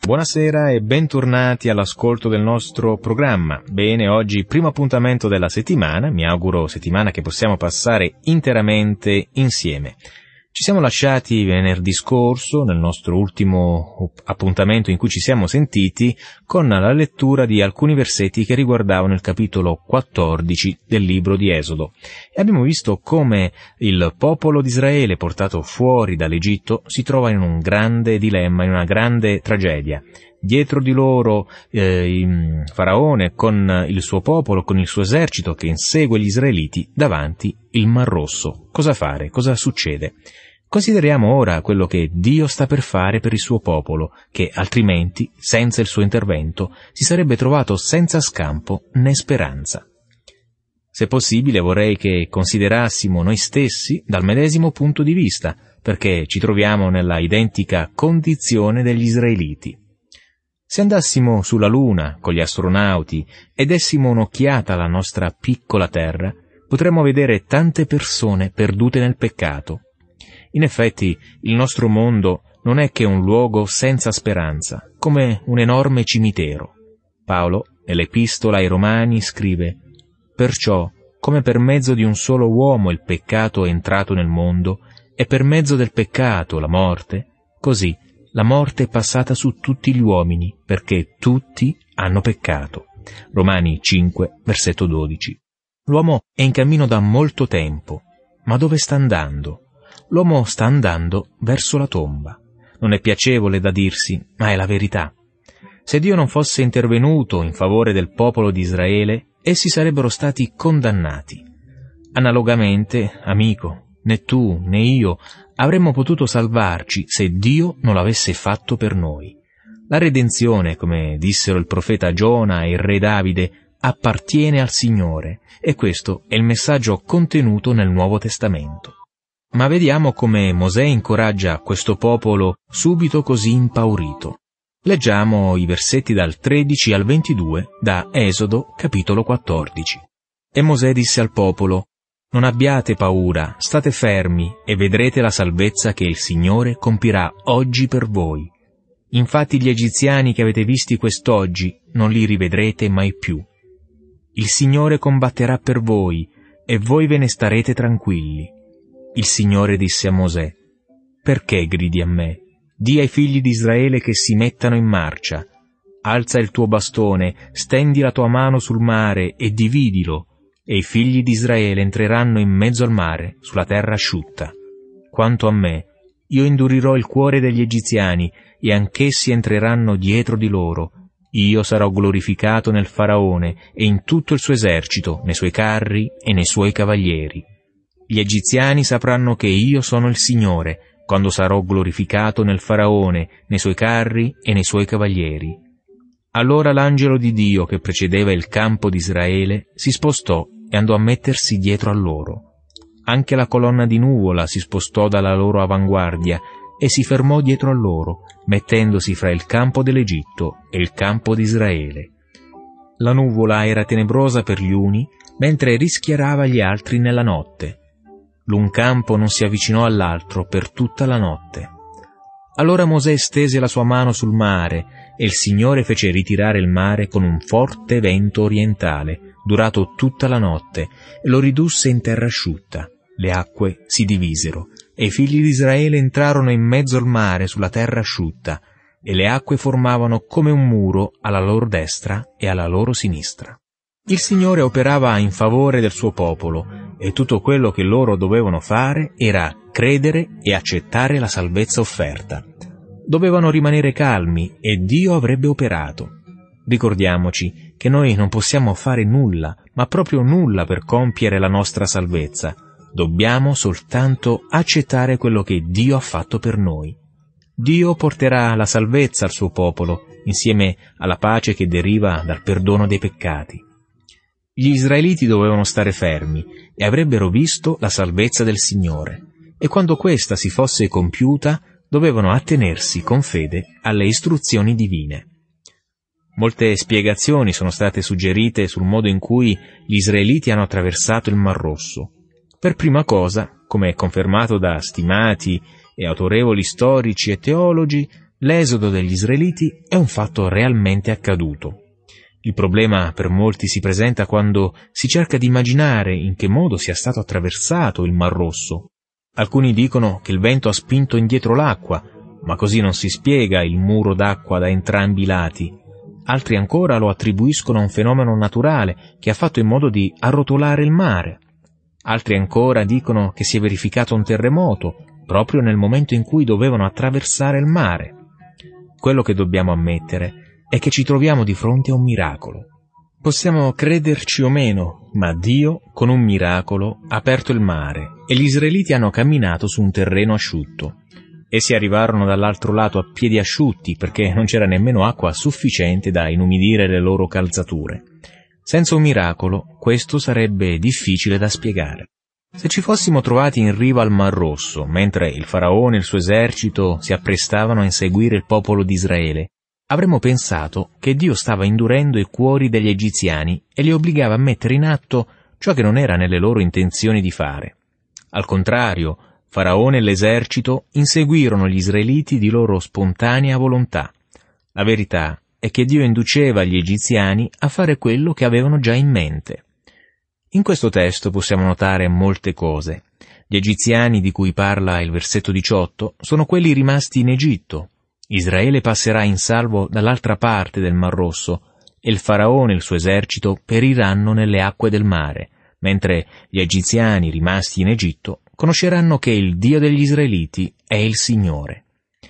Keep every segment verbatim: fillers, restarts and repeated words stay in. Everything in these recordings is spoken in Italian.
Buonasera e bentornati all'ascolto del nostro programma. Bene, oggi primo appuntamento della settimana, mi auguro settimana che possiamo passare interamente insieme. Ci siamo lasciati venerdì scorso, nel nostro ultimo appuntamento in cui ci siamo sentiti, con la lettura di alcuni versetti che riguardavano il capitolo quattordici del libro di Esodo. E abbiamo visto come il popolo di Israele, portato fuori dall'Egitto, si trova in un grande dilemma, in una grande tragedia. Dietro di loro eh, Faraone con il suo popolo, con il suo esercito che insegue gli israeliti, davanti il Mar Rosso. Cosa fare? Cosa succede? Consideriamo ora quello che Dio sta per fare per il suo popolo, che altrimenti, senza il suo intervento, si sarebbe trovato senza scampo né speranza. Se possibile vorrei che considerassimo noi stessi dal medesimo punto di vista, perché ci troviamo nella identica condizione degli israeliti. Se andassimo sulla Luna con gli astronauti e dessimo un'occhiata alla nostra piccola Terra, potremmo vedere tante persone perdute nel peccato. In effetti, il nostro mondo non è che un luogo senza speranza, come un enorme cimitero. Paolo, nell'Epistola ai Romani, scrive: «Perciò, come per mezzo di un solo uomo il peccato è entrato nel mondo, e per mezzo del peccato la morte, così la morte è passata su tutti gli uomini, perché tutti hanno peccato». Romani cinque, versetto dodici. L'uomo è in cammino da molto tempo, ma dove sta andando? L'uomo sta andando verso la tomba. Non è piacevole da dirsi, ma è la verità. Se Dio non fosse intervenuto in favore del popolo di Israele, essi sarebbero stati condannati. Analogamente, amico, né tu né io avremmo potuto salvarci se Dio non l'avesse fatto per noi. La redenzione, come dissero il profeta Giona e il re Davide, appartiene al Signore, e questo è il messaggio contenuto nel Nuovo Testamento. Ma vediamo come Mosè incoraggia questo popolo subito così impaurito. Leggiamo i versetti dal tredici al ventidue da Esodo capitolo quattordici. E Mosè disse al popolo: «Non abbiate paura, state fermi e vedrete la salvezza che il Signore compirà oggi per voi. Infatti gli egiziani che avete visti quest'oggi non li rivedrete mai più. Il Signore combatterà per voi e voi ve ne starete tranquilli». Il Signore disse a Mosè: «Perché gridi a me? Di ai figli di Israele che si mettano in marcia. Alza il tuo bastone, stendi la tua mano sul mare e dividilo, e i figli di Israele entreranno in mezzo al mare, sulla terra asciutta. Quanto a me, io indurirò il cuore degli egiziani, e anch'essi entreranno dietro di loro. Io sarò glorificato nel Faraone e in tutto il suo esercito, nei suoi carri e nei suoi cavalieri. Gli egiziani sapranno che io sono il Signore, quando sarò glorificato nel Faraone, nei suoi carri e nei suoi cavalieri». Allora l'angelo di Dio che precedeva il campo di Israele si spostò e andò a mettersi dietro a loro. Anche la colonna di nuvola si spostò dalla loro avanguardia e si fermò dietro a loro, mettendosi fra il campo dell'Egitto e il campo di Israele. La nuvola era tenebrosa per gli uni, mentre rischiarava gli altri nella notte. L'un campo non si avvicinò all'altro per tutta la notte. Allora Mosè stese la sua mano sul mare, e il Signore fece ritirare il mare con un forte vento orientale, durato tutta la notte, e lo ridusse in terra asciutta. Le acque si divisero, e i figli di Israele entrarono in mezzo al mare sulla terra asciutta, e le acque formavano come un muro alla loro destra e alla loro sinistra. Il Signore operava in favore del suo popolo, e tutto quello che loro dovevano fare era credere e accettare la salvezza offerta. Dovevano rimanere calmi e Dio avrebbe operato. Ricordiamoci che noi non possiamo fare nulla, ma proprio nulla per compiere la nostra salvezza. Dobbiamo soltanto accettare quello che Dio ha fatto per noi. Dio porterà la salvezza al suo popolo, insieme alla pace che deriva dal perdono dei peccati. Gli israeliti dovevano stare fermi e avrebbero visto la salvezza del Signore, e quando questa si fosse compiuta dovevano attenersi con fede alle istruzioni divine. Molte spiegazioni sono state suggerite sul modo in cui gli israeliti hanno attraversato il Mar Rosso. Per prima cosa, come è confermato da stimati e autorevoli storici e teologi, L'esodo degli israeliti è un fatto realmente accaduto. Il problema per molti si presenta quando si cerca di immaginare in che modo sia stato attraversato il Mar Rosso. Alcuni dicono che il vento ha spinto indietro l'acqua, ma così non si spiega il muro d'acqua da entrambi i lati. Altri ancora lo attribuiscono a un fenomeno naturale che ha fatto in modo di arrotolare il mare. Altri ancora dicono che si è verificato un terremoto proprio nel momento in cui dovevano attraversare il mare. Quello che dobbiamo ammettere è che ci troviamo di fronte a un miracolo. Possiamo crederci o meno, ma Dio, con un miracolo, ha aperto il mare e gli israeliti hanno camminato su un terreno asciutto. Essi arrivarono dall'altro lato a piedi asciutti perché non c'era nemmeno acqua sufficiente da inumidire le loro calzature. Senza un miracolo, questo sarebbe difficile da spiegare. Se ci fossimo trovati in riva al Mar Rosso, mentre il faraone e il suo esercito si apprestavano a inseguire il popolo di Israele, avremmo pensato che Dio stava indurendo i cuori degli egiziani e li obbligava a mettere in atto ciò che non era nelle loro intenzioni di fare. Al contrario, Faraone e l'esercito inseguirono gli israeliti di loro spontanea volontà. La verità è che Dio induceva gli egiziani a fare quello che avevano già in mente. In questo testo possiamo notare molte cose. Gli egiziani di cui parla il versetto diciotto sono quelli rimasti in Egitto. Israele passerà in salvo dall'altra parte del Mar Rosso e il faraone e il suo esercito periranno nelle acque del mare, mentre gli egiziani rimasti in Egitto conosceranno che il Dio degli israeliti è il Signore.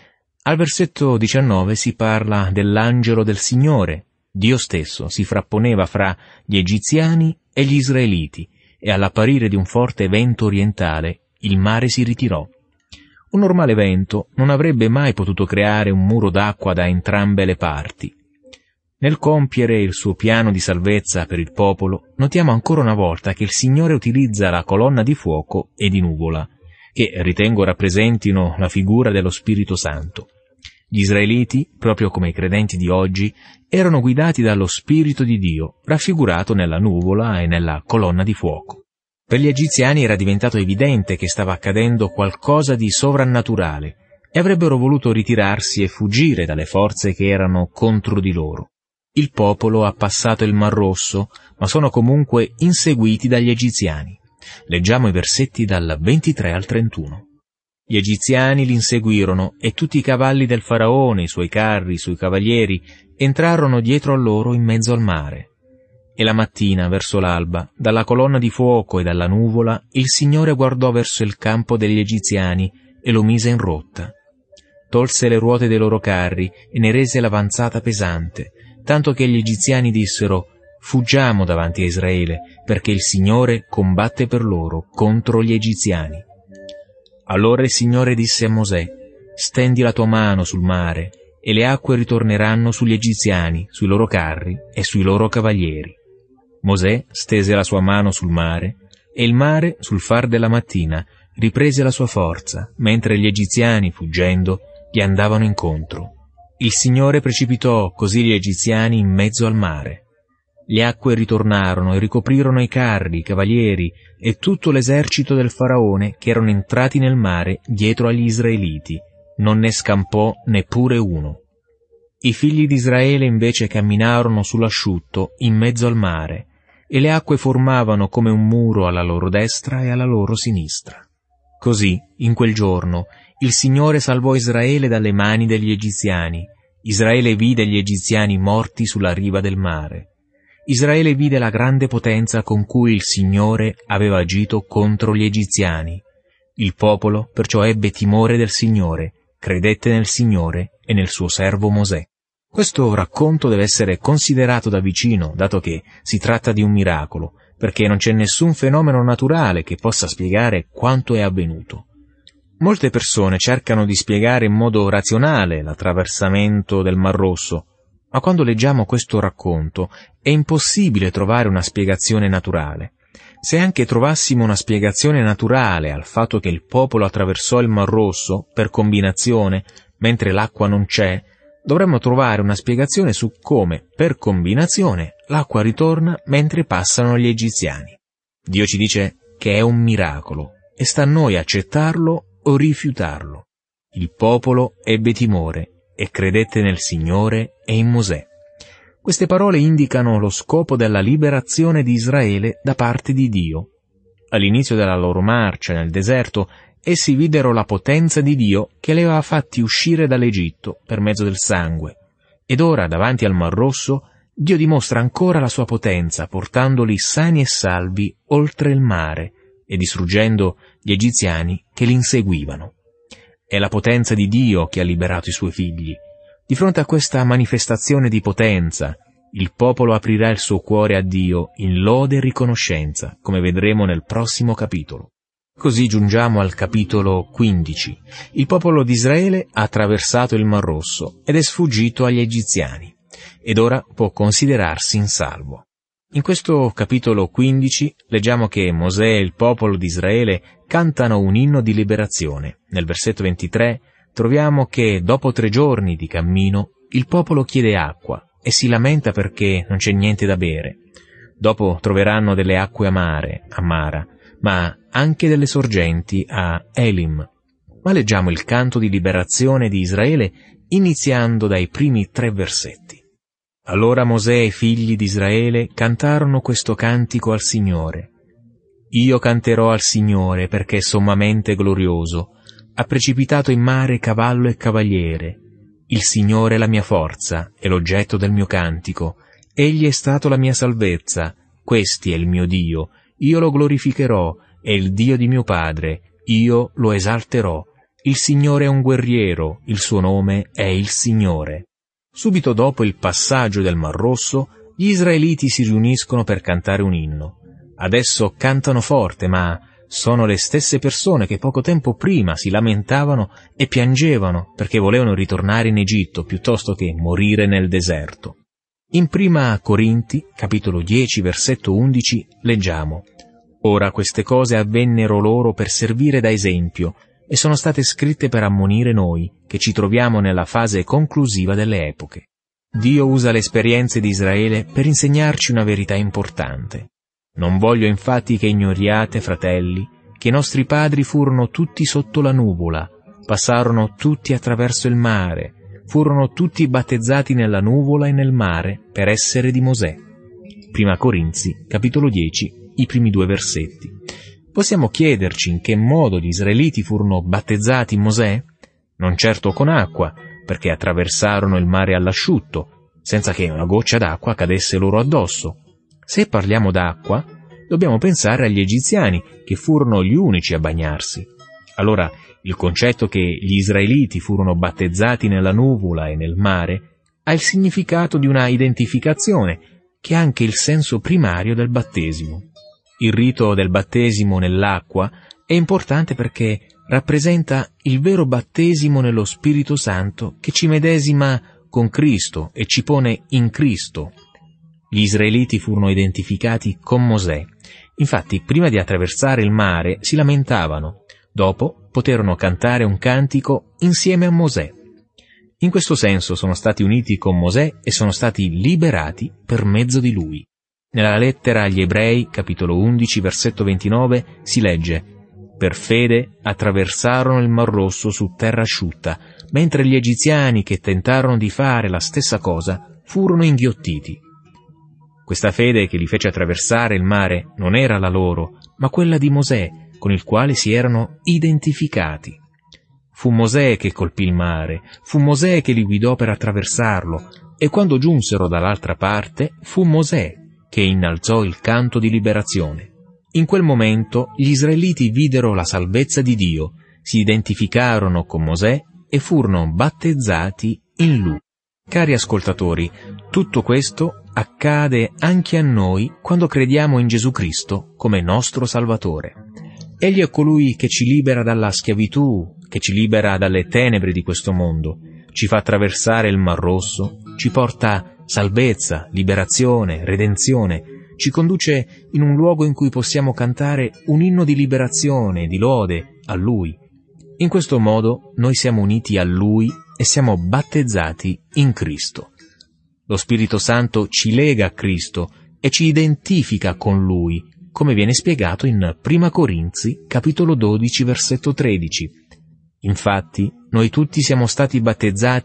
Al versetto diciannove si parla dell'angelo del Signore. Dio stesso si frapponeva fra gli egiziani e gli israeliti e all'apparire di un forte vento orientale il mare si ritirò. Un normale vento non avrebbe mai potuto creare un muro d'acqua da entrambe le parti. Nel compiere il suo piano di salvezza per il popolo, notiamo ancora una volta che il Signore utilizza la colonna di fuoco e di nuvola, che ritengo rappresentino la figura dello Spirito Santo. Gli israeliti, proprio come i credenti di oggi, erano guidati dallo Spirito di Dio, raffigurato nella nuvola e nella colonna di fuoco. Per gli egiziani era diventato evidente che stava accadendo qualcosa di sovrannaturale e avrebbero voluto ritirarsi e fuggire dalle forze che erano contro di loro. Il popolo ha passato il Mar Rosso, ma sono comunque inseguiti dagli egiziani. Leggiamo i versetti dal ventitré al trentuno. Gli egiziani li inseguirono e tutti i cavalli del faraone, i suoi carri, i suoi cavalieri, entrarono dietro a loro in mezzo al mare. E la mattina, verso l'alba, dalla colonna di fuoco e dalla nuvola, il Signore guardò verso il campo degli egiziani e lo mise in rotta. Tolse le ruote dei loro carri e ne rese l'avanzata pesante, tanto che gli egiziani dissero: «Fuggiamo davanti a Israele, perché il Signore combatte per loro contro gli egiziani». Allora il Signore disse a Mosè: «Stendi la tua mano sul mare, e le acque ritorneranno sugli egiziani, sui loro carri e sui loro cavalieri». Mosè stese la sua mano sul mare, e il mare, sul far della mattina, riprese la sua forza, mentre gli egiziani, fuggendo, gli andavano incontro. Il Signore precipitò così gli egiziani in mezzo al mare. Le acque ritornarono e ricoprirono i carri, i cavalieri e tutto l'esercito del faraone che erano entrati nel mare dietro agli israeliti. Non ne scampò neppure uno. I figli di Israele invece camminarono sull'asciutto in mezzo al mare, e le acque formavano come un muro alla loro destra e alla loro sinistra. Così, in quel giorno, il Signore salvò Israele dalle mani degli egiziani. Israele vide gli egiziani morti sulla riva del mare. Israele vide la grande potenza con cui il Signore aveva agito contro gli egiziani. Il popolo perciò ebbe timore del Signore, credette nel Signore e nel suo servo Mosè. Questo racconto deve essere considerato da vicino, dato che si tratta di un miracolo, perché non c'è nessun fenomeno naturale che possa spiegare quanto è avvenuto. Molte persone cercano di spiegare in modo razionale l'attraversamento del Mar Rosso, ma quando leggiamo questo racconto è impossibile trovare una spiegazione naturale. Se anche trovassimo una spiegazione naturale al fatto che il popolo attraversò il Mar Rosso per combinazione, mentre l'acqua non c'è, dovremmo trovare una spiegazione su come, per combinazione, l'acqua ritorna mentre passano gli egiziani. Dio ci dice che è un miracolo e sta a noi accettarlo o rifiutarlo. Il popolo ebbe timore e credette nel Signore e in Mosè. Queste parole indicano lo scopo della liberazione di Israele da parte di Dio. All'inizio della loro marcia nel deserto, essi videro la potenza di Dio che li aveva fatti uscire dall'Egitto per mezzo del sangue. Ed ora, davanti al Mar Rosso, Dio dimostra ancora la sua potenza, portandoli sani e salvi oltre il mare e distruggendo gli egiziani che li inseguivano. È la potenza di Dio che ha liberato i suoi figli. Di fronte a questa manifestazione di potenza, il popolo aprirà il suo cuore a Dio in lode e riconoscenza, come vedremo nel prossimo capitolo. Così giungiamo al capitolo quindici. Il popolo di Israele ha attraversato il Mar Rosso ed è sfuggito agli egiziani, ed ora può considerarsi in salvo. In questo capitolo quindici leggiamo che Mosè e il popolo di Israele cantano un inno di liberazione. Nel versetto ventitré troviamo che dopo tre giorni di cammino il popolo chiede acqua e si lamenta perché non c'è niente da bere. Dopo troveranno delle acque amare, a Mara, ma anche delle sorgenti a Elim. Ma leggiamo il canto di liberazione di Israele iniziando dai primi tre versetti. Allora Mosè e i figli di Israele cantarono questo cantico al Signore. Io canterò al Signore perché è sommamente glorioso. Ha precipitato in mare cavallo e cavaliere. Il Signore è la mia forza e l'oggetto del mio cantico. Egli è stato la mia salvezza. Questi è il mio Dio. Io lo glorificherò. È il Dio di mio padre. Io lo esalterò. Il Signore è un guerriero. Il suo nome è il Signore. Subito dopo il passaggio del Mar Rosso, gli israeliti si riuniscono per cantare un inno. Adesso cantano forte, ma sono le stesse persone che poco tempo prima si lamentavano e piangevano perché volevano ritornare in Egitto piuttosto che morire nel deserto. In prima Corinti, capitolo dieci, versetto undici, leggiamo: «Ora queste cose avvennero loro per servire da esempio, e sono state scritte per ammonire noi, che ci troviamo nella fase conclusiva delle epoche». Dio usa le esperienze di Israele per insegnarci una verità importante. Non voglio infatti che ignoriate, fratelli, che i nostri padri furono tutti sotto la nuvola, passarono tutti attraverso il mare, furono tutti battezzati nella nuvola e nel mare per essere di Mosè. Prima Corinzi, capitolo dieci, i primi due versetti. Possiamo chiederci in che modo gli israeliti furono battezzati in Mosè? Non certo con acqua, perché attraversarono il mare all'asciutto, senza che una goccia d'acqua cadesse loro addosso. Se parliamo d'acqua, dobbiamo pensare agli egiziani, che furono gli unici a bagnarsi. Allora, il concetto che gli israeliti furono battezzati nella nuvola e nel mare ha il significato di una identificazione, che ha anche il senso primario del battesimo. Il rito del battesimo nell'acqua è importante perché rappresenta il vero battesimo nello Spirito Santo che ci medesima con Cristo e ci pone in Cristo. Gli israeliti furono identificati con Mosè. Infatti, prima di attraversare il mare si lamentavano, dopo poterono cantare un cantico insieme a Mosè. In questo senso sono stati uniti con Mosè e sono stati liberati per mezzo di lui. Nella lettera agli Ebrei, capitolo undici, versetto ventinove, si legge: «Per fede attraversarono il Mar Rosso su terra asciutta, mentre gli egiziani che tentarono di fare la stessa cosa furono inghiottiti». Questa fede che li fece attraversare il mare non era la loro, ma quella di Mosè, con il quale si erano identificati. Fu Mosè che colpì il mare, fu Mosè che li guidò per attraversarlo, e quando giunsero dall'altra parte, fu Mosè che innalzò il canto di liberazione. In quel momento gli israeliti videro la salvezza di Dio, si identificarono con Mosè e furono battezzati in lui. Cari ascoltatori, tutto questo accade anche a noi quando crediamo in Gesù Cristo come nostro Salvatore. Egli è colui che ci libera dalla schiavitù, che ci libera dalle tenebre di questo mondo, ci fa attraversare il Mar Rosso, ci porta salvezza, liberazione, redenzione, ci conduce in un luogo in cui possiamo cantare un inno di liberazione, di lode a Lui. In questo modo noi siamo uniti a Lui e siamo battezzati in Cristo. Lo Spirito Santo ci lega a Cristo e ci identifica con Lui, come viene spiegato in prima Corinzi, capitolo dodici, versetto tredici. Infatti, noi tutti siamo stati battezzati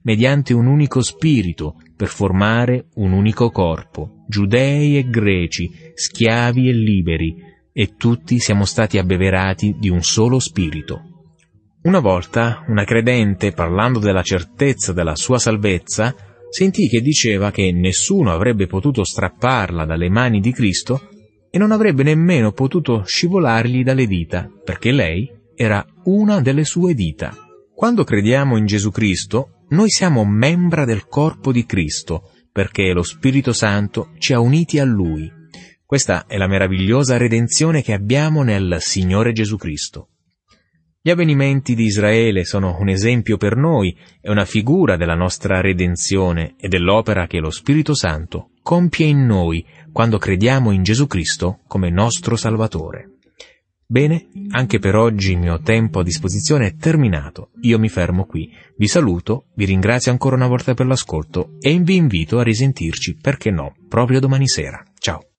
mediante un unico spirito, per formare un unico corpo, giudei e greci, schiavi e liberi, e tutti siamo stati abbeverati di un solo spirito. Una volta una credente, parlando della certezza della sua salvezza, sentì che diceva che nessuno avrebbe potuto strapparla dalle mani di Cristo e non avrebbe nemmeno potuto scivolargli dalle dita, perché lei era una delle sue dita. Quando crediamo in Gesù Cristo, noi siamo membra del corpo di Cristo, perché lo Spirito Santo ci ha uniti a Lui. Questa è la meravigliosa redenzione che abbiamo nel Signore Gesù Cristo. Gli avvenimenti di Israele sono un esempio per noi e una figura della nostra redenzione e dell'opera che lo Spirito Santo compie in noi quando crediamo in Gesù Cristo come nostro Salvatore. Bene, anche per oggi il mio tempo a disposizione è terminato. Io mi fermo qui. Vi saluto, vi ringrazio ancora una volta per l'ascolto e vi invito a risentirci, perché no, proprio domani sera. Ciao.